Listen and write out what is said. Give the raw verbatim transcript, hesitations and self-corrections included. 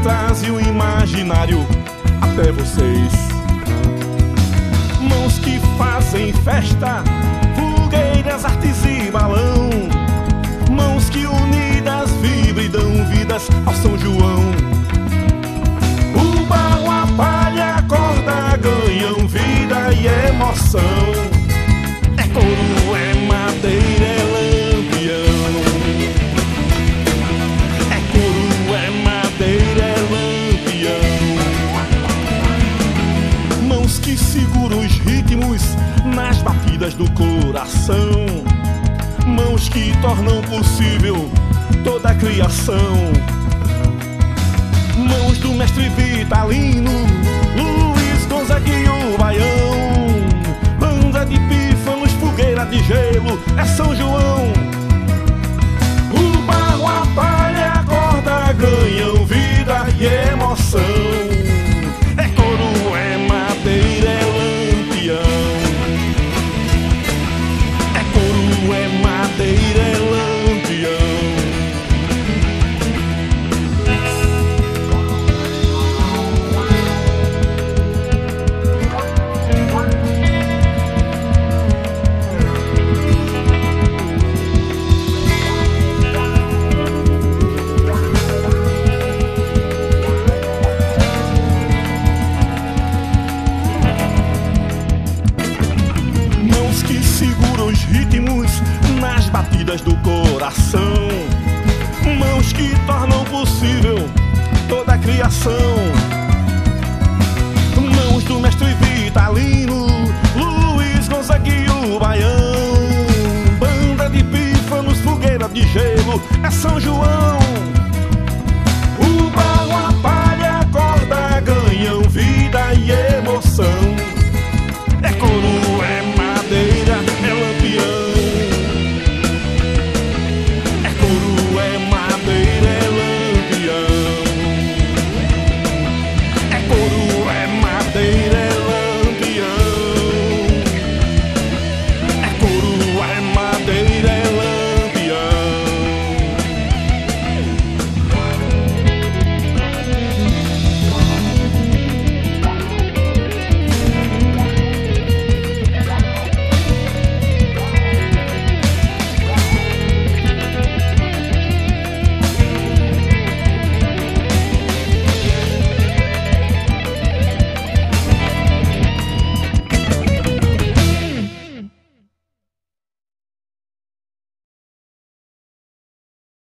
trazem o imaginário até vocês. Mãos que fazem festa, fogueiras, artes e balão. Mãos que unidas vibram e dão vidas ao São João. O barro, a palha, a corda ganham vida e emoção. É couro, é madeira, é lampião. É couro, é madeira, é lampião. Mãos que seguram os ritmos nas batidas do coração. Mãos que tornam possível toda a criação. Mãos do mestre Vitalino, Luiz Gonzaga e o Baião. Banda de pífanos, fogueira de gelo, é São João. O barro, a palha, a corda ganham vida e emoção. É couro, é madeira, é lampião. É couro, é madeira, é lampião. Os ritmos nas batidas do coração. Mãos que tornam possível toda a criação. Mãos do mestre Vitalino, Luiz Gonzaga e o Baião. Banda de pífanos, fogueira de gelo, é São João.